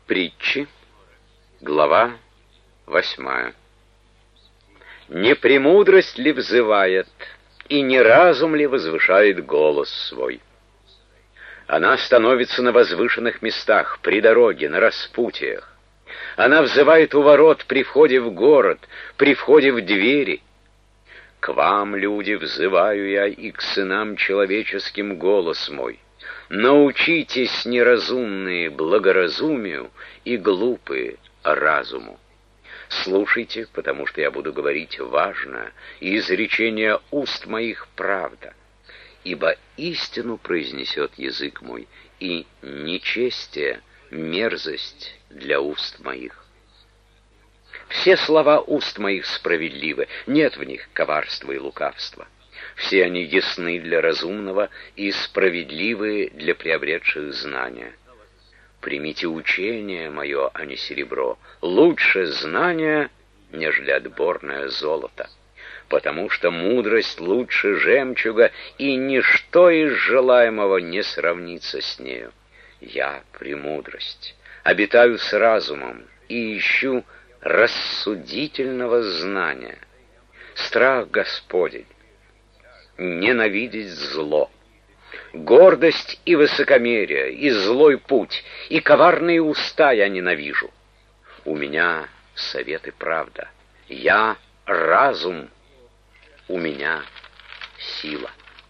Притчи, глава 8. Не премудрость ли взывает, и не разум ли возвышает голос свой? Она становится на возвышенных местах, при дороге, на распутьях. Она взывает у ворот при входе в город, при входе в двери. К вам, люди, взываю я, и к сынам человеческим голос мой. Научитесь, неразумные, благоразумию, и глупые разуму. Слушайте, потому что я буду говорить важно, и изречение уст моих правда. Ибо истину произнесет язык мой, и нечестие — мерзость для уст моих. Все слова уст моих справедливы, нет в них коварства и лукавства. Все они ясны для разумного и справедливы для приобретших знания. Примите учение мое, а не серебро, лучше знания, нежели отборное золото. Потому что мудрость лучше жемчуга, и ничто из желаемого не сравнится с нею. Я премудрость, обитаю с разумом и ищу рассудительного знания. Страх Господень, ненавидеть зло, гордость и высокомерие, и злой путь, и коварные уста я ненавижу. У меня совет и правда, я разум, у меня сила.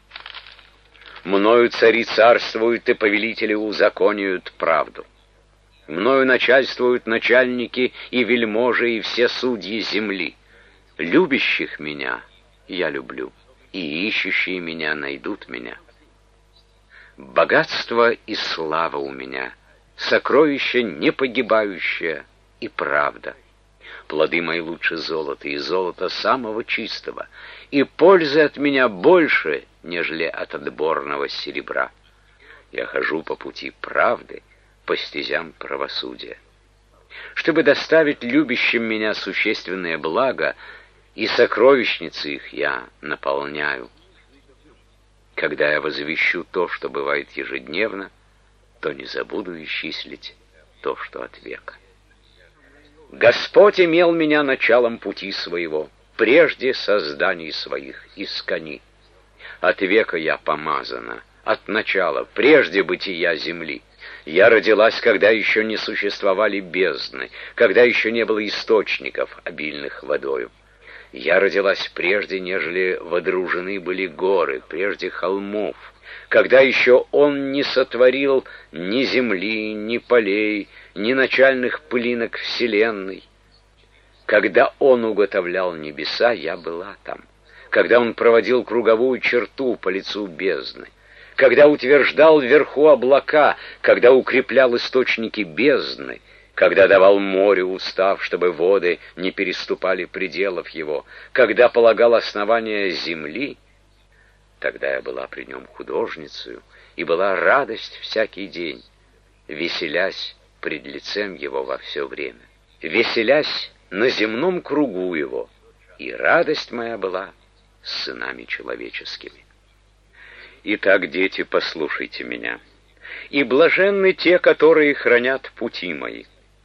Мною цари царствуют, и повелители узаконяют правду. Мною начальствуют начальники и вельможи, и все судьи земли. Любящих меня я люблю, и ищущие меня найдут меня. Богатство и слава у меня, сокровище непогибающее и правда. Плоды мои лучше золота, и золота самого чистого, и пользы от меня больше, нежели от отборного серебра. Я хожу по пути правды, по стезям правосудия. Чтобы доставить любящим меня существенное благо, и сокровищницы их я наполняю. Когда я возвещу то, что бывает ежедневно, то не забуду исчислить то, что от века. Господь имел меня началом пути своего, прежде созданий своих искони. От века я помазана, от начала, прежде бытия земли. Я родилась, когда еще не существовали бездны, когда еще не было источников, обильных водою. Я родилась прежде, нежели водружены были горы, прежде холмов, когда еще Он не сотворил ни земли, ни полей, ни начальных пылинок вселенной. Когда Он уготовлял небеса, я была там. Когда Он проводил круговую черту по лицу бездны, когда утверждал вверху облака, когда укреплял источники бездны, когда давал морю устав, чтобы воды не переступали пределов его, когда полагал основания земли, тогда я была при нем художницею, и была радость всякий день, веселясь пред лицем его во все время, веселясь на земном кругу его, и радость моя была с сынами человеческими. Итак, дети, послушайте меня, и блаженны те, которые хранят пути мои.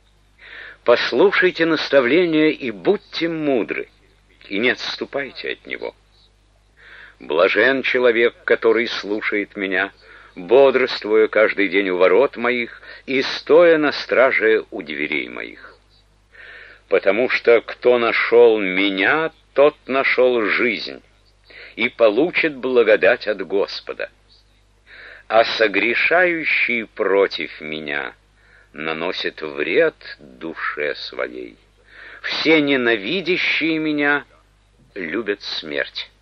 Послушайте наставления и будьте мудры, и не отступайте от него. Блажен человек, который слушает меня, бодрствуя каждый день у ворот моих и стоя на страже у дверей моих. Потому что кто нашел меня, тот нашел жизнь и получит благодать от Господа. А согрешающий против меня наносит вред душе своей. Все ненавидящие меня любят смерть.